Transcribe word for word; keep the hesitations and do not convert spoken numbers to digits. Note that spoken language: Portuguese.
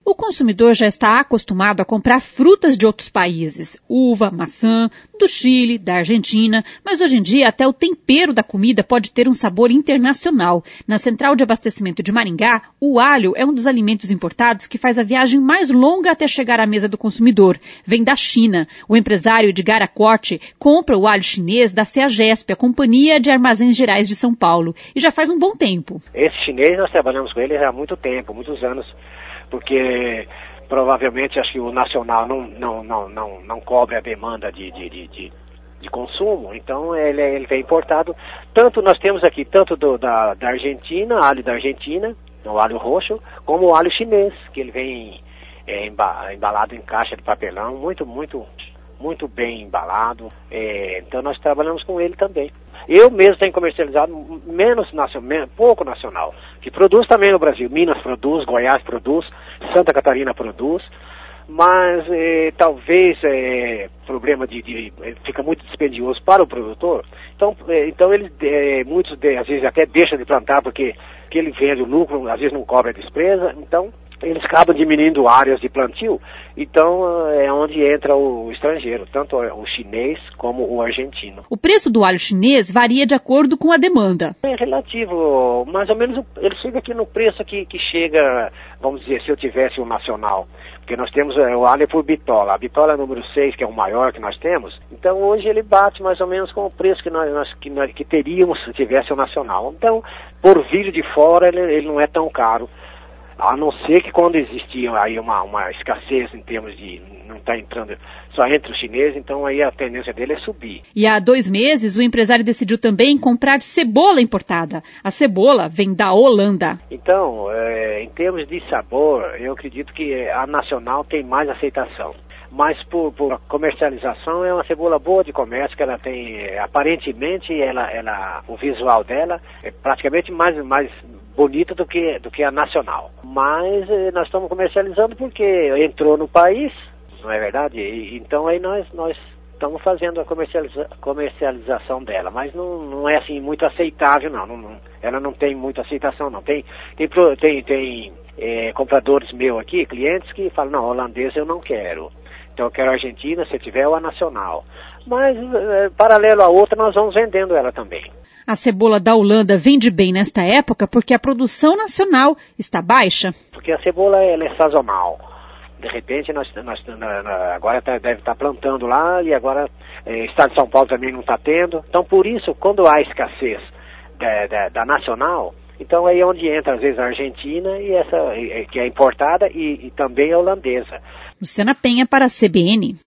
O consumidor já está acostumado a comprar frutas de outros países, uva, maçã, do Chile, da Argentina, mas hoje em dia até o tempero da comida pode ter um sabor internacional. Na central de abastecimento de Maringá, o alho é um dos alimentos importados que faz a viagem mais longa até chegar à mesa do consumidor. Vem da China. O empresário Edgar Accorte compra o alho chinês da CEAGESP, a Companhia de Armazéns Gerais de São Paulo, e já faz um bom tempo. Esse chinês nós trabalhamos com ele há muito tempo, muitos anos, porque provavelmente acho que o nacional não, não, não, não, não cobre a demanda de, de, de, de, de consumo, então ele, ele vem importado. Tanto nós temos aqui, tanto do, da, da Argentina, alho da Argentina, o alho roxo, como o alho chinês, que ele vem é, embalado em caixa de papelão, muito, muito, muito bem embalado. É, então nós trabalhamos com ele também. Eu mesmo tenho comercializado menos nacional, pouco nacional, que produz também no Brasil. Minas produz, Goiás produz, Santa Catarina produz, mas eh, talvez eh, problema de, de fica muito dispendioso para o produtor. Então, eh, então ele, eh, muitos de, às vezes até deixam de plantar porque que ele vende o lucro, às vezes não cobra a despesa, então eles acabam diminuindo áreas de plantio, então é onde entra o estrangeiro, tanto o chinês como o argentino. O preço do alho chinês varia de acordo com a demanda. É relativo, mais ou menos ele chega aqui no preço que, que chega, vamos dizer, se eu tivesse um nacional, porque nós temos o alho por bitola, a bitola número seis, que é o maior que nós temos, então hoje ele bate mais ou menos com o preço que nós, nós, que, nós que teríamos se tivesse o nacional. Então, por vir de fora, ele, ele não é tão caro. A não ser que quando existia aí uma, uma escassez em termos de não estar tá entrando só entre os chineses, então aí a tendência dele é subir. E há dois meses o empresário decidiu também comprar cebola importada. A cebola vem da Holanda. Então, é, em termos de sabor, eu acredito que a nacional tem mais aceitação. Mas por, por comercialização é uma cebola boa de comércio, que ela tem, aparentemente, ela, ela, o visual dela é praticamente mais, mais bonita do que, do que a nacional. Mas eh, nós estamos comercializando porque entrou no país, não é verdade? E, então aí nós, nós estamos fazendo a comercializa, comercialização dela, mas não, não é assim muito aceitável não, não, não, ela não tem muita aceitação não. Tem, tem, tem, tem é, compradores meus aqui, clientes que falam, não, holandês eu não quero. Então eu quero a Argentina, se tiver, ou a nacional. Mas, é, paralelo à outra, nós vamos vendendo ela também. A cebola da Holanda vende bem nesta época porque a produção nacional está baixa. Porque a cebola ela é sazonal. De repente, nós, nós agora tá, deve estar tá plantando lá e agora é, estado de São Paulo também não está tendo. Então, por isso, quando há escassez da, da, da nacional, então aí é onde entra, às vezes, a Argentina, e essa, que é importada, e, e também a holandesa. Luciana Penha para a C B N.